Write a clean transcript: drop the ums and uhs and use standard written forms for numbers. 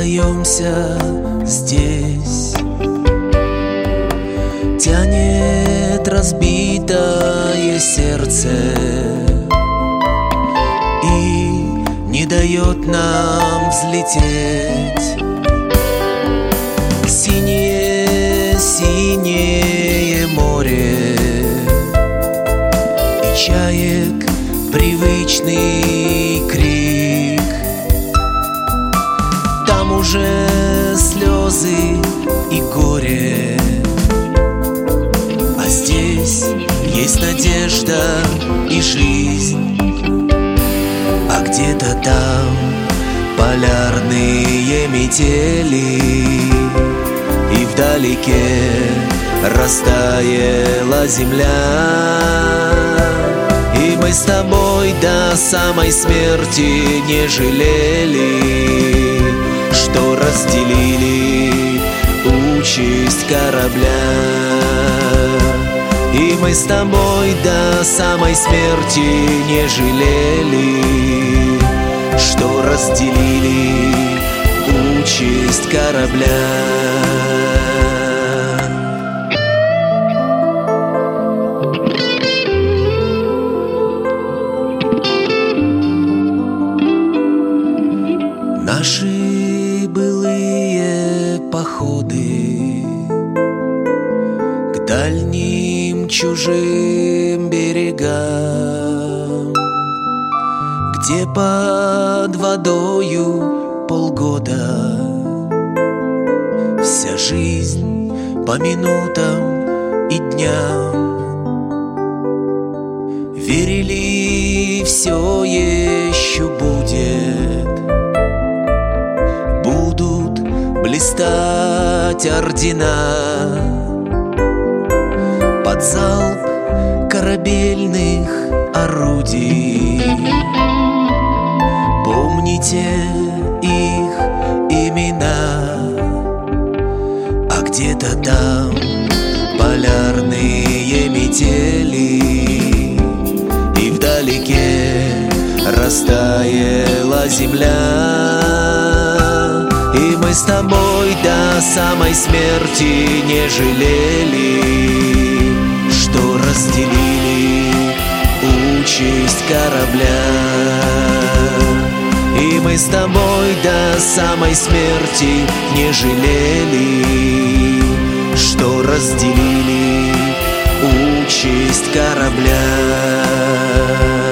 остаемся здесь. Тянет разбитое сердце и не дает нам взлететь. Синее, синее море и чаек привычный крик. Там уже слезы и горе, а здесь есть надежда и жизнь. А где-то там полярные метели, и вдалеке растаяла земля. И мы с тобой до самой смерти не жалели, что разделили участь корабля. И мы с тобой до самой смерти не жалели, что разделили участь корабля. Наши былые походы к дальним чужим берегам, где под водою полгода вся жизнь по минутам и дням. Верили, все еще будет, будут блистать ордена под залп корабельных орудий. Помните их имена, а где-то там полярные метели, и вдалеке растаяла земля. И мы с тобой до самой смерти не жалели, что разделили участь корабля. И мы с тобой до самой смерти не жалели, что разделили участь корабля.